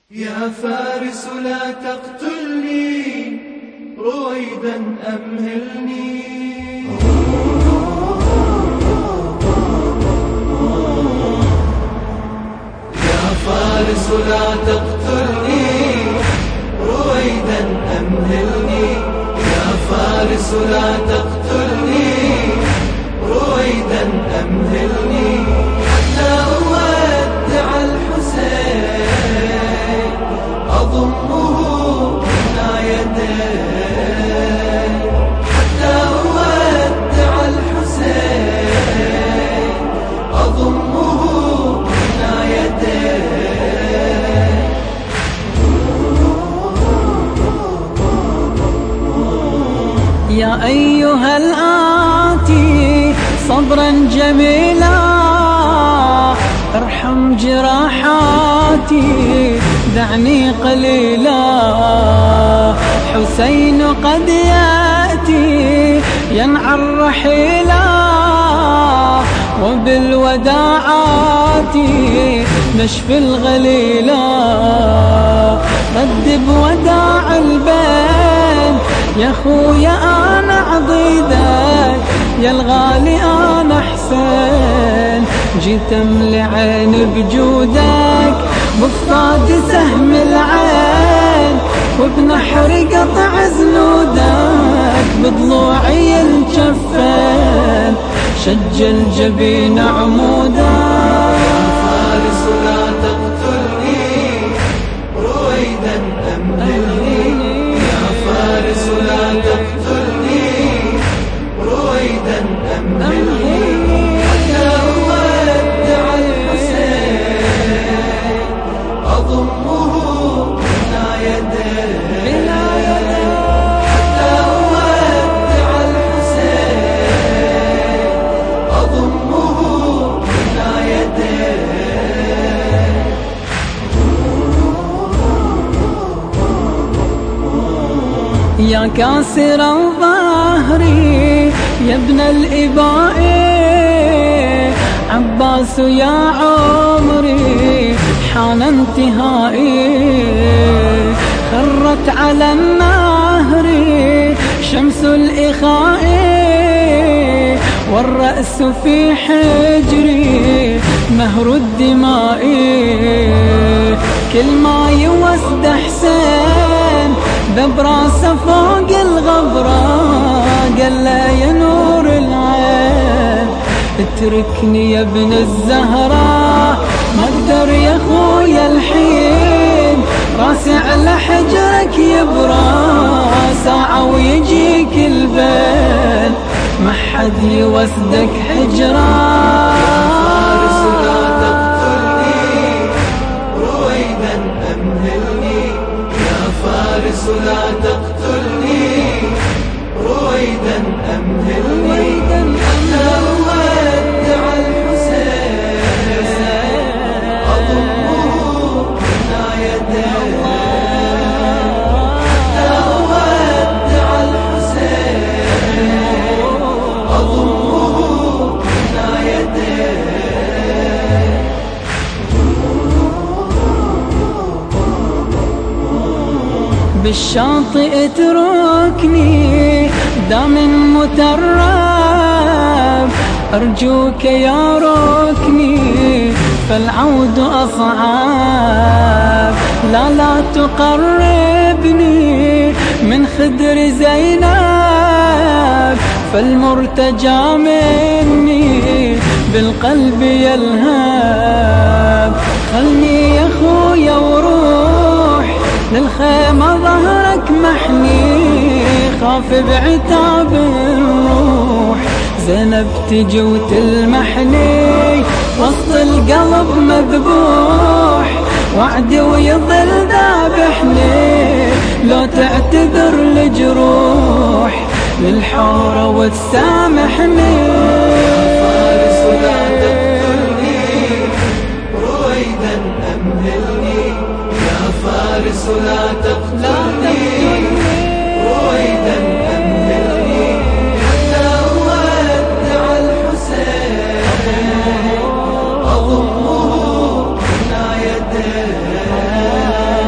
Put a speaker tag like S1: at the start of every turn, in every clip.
S1: يا فارس لا تقتلني رويدا أمهلني. يا فارس لا تقتلني رويدا أمهلني. يا فارس لا تقتلني رويدا أمهلني حتى أودع الحسين أضمه إلى يدي. حتى أودع الحسين أضمه إلى يدي.
S2: يا أيها الآتي صبرا جميلا ارحم جراحاتي دعني قليلا. حسين قد يأتي ينعى الرحيلا وبالوداعات نشفي الغليلا. رد بوداع البين يا خويا أنا عضيدك يا الغالي أنا حسين. جيت أملي عين بجودك بفضاد سهم العين وبنحر قطع زنودك بضلوعي الجفين شج الجبين عمودك.
S1: فارس لا تقتلني رويدا أمهلني. يا فارس لا تقتلني رويدا أمهلني حتى أودع الحسين أضمه إلى يدي. حتى أودع الحسين أضمه إلى يدي.
S2: يا كاسر ظهري يا ابن الإباء عباس يا عمري حان انتهائي. خرت على النهر شمس الإخاء والرأس في حجري نهر الدماء. كل ما يوسد حسين ببراسه فوق الغبرة قال له يا نور العين اتركني يا ابن الزهرة ما اقدر يا خويا الحين. راسي على حجرك يبرى ساعة ويجيك البين ما حد يوسدك حجرة.
S1: فارس لا تقتلني رويدا أمهلني. يا فارس لا تقتلني رويدا أمهلني حتى أودع الحسين أضمه إلى يدي. حتى أودع الحسين أضمه إلى يدي.
S2: بالشاطئ اتركني دام مترب أرجوك يا ركني فالعود أصعب. لا تقربني من خدر زينب فالمرتجى مني بالقلب يلهب. خلني يا خويا وروح للخيمة ظهرك محني خاف بعتاب الروح زينب تجي وتلمحني وسط القلب مذبوح وعدي ويظل ذابحني لو تعتذر لجروح للحورة وتسامحني.
S1: فارس لا تقتلني رويدا أمهلني. يا فارس لا تقتلني رويدا أمهلني حتى أودع الحسين أضمه إلى يدي.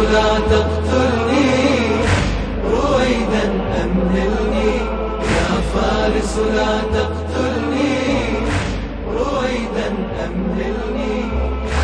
S1: لا تقتلني رويدا أمهلني يا فارس لا تقتلني رويدا أمهلني